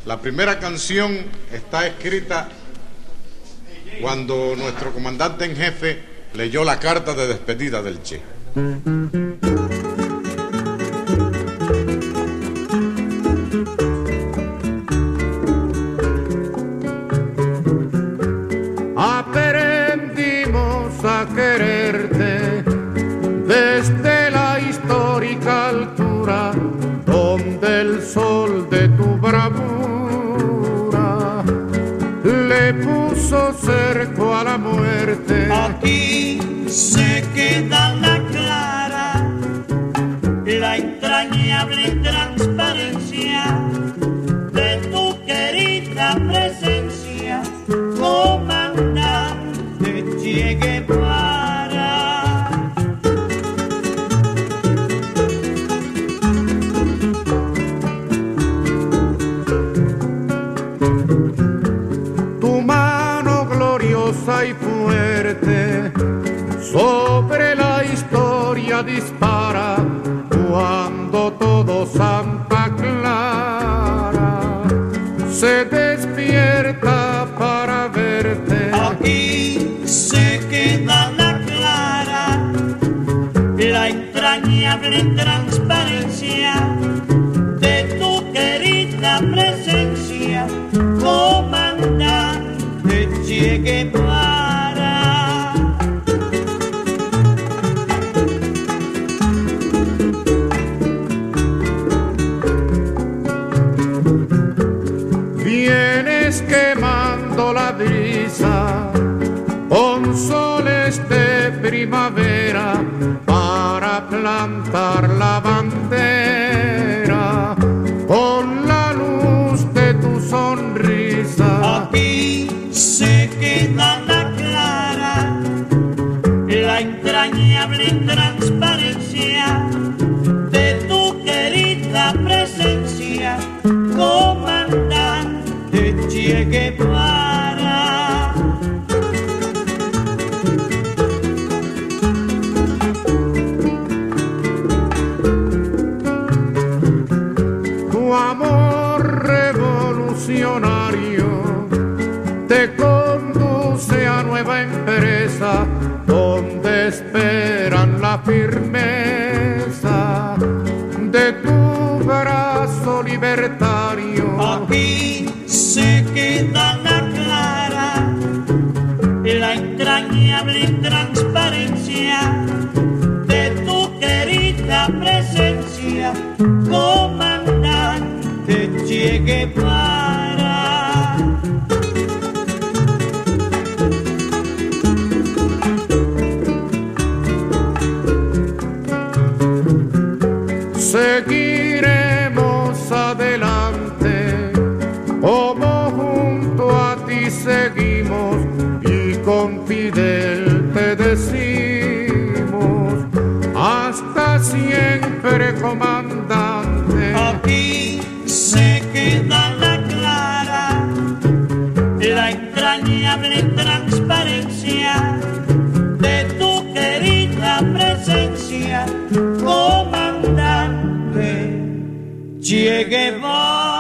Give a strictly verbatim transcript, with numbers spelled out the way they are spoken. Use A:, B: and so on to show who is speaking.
A: La primera canción está escrita cuando nuestro comandante en jefe leyó la carta de despedida del Che.
B: Aprendimos a quererte desde la histórica altura donde el sol de tu bravura le puso cerco a la muerte.
C: Aquí se queda la clara, la entrañable transparencia de tu querida presencia, comandante Che Guevara.
B: Tu mano gloriosa y fuerte sobre la historia dispara cuando todo Santa Clara se despierta para verte.
C: Aquí se queda la clara, la entrañable transparencia de tu querida presencia, comandante Che Guevara.
B: Vienes quemando la brisa con soles de primavera para plantar la bandera con la luz de tu sonrisa.
C: Aquí se queda la clara, la entrañable transparencia de tu querida presencia, comandante Che Guevara.
B: Tu amor revolucionario te conduce a nueva empresa donde esperan la firmeza de tu brazo libertario.
C: Aquí se queda la clara, la entrañable transparencia de tu querida presencia, comandante Che Guevara.
B: Seguiremos adelante, como junto a ti seguimos, y con Fidel te decimos, hasta siempre, comandante.
C: Aquí se queda la clara, la entrañable transparencia de tu querida presencia, comandante Che Guevara.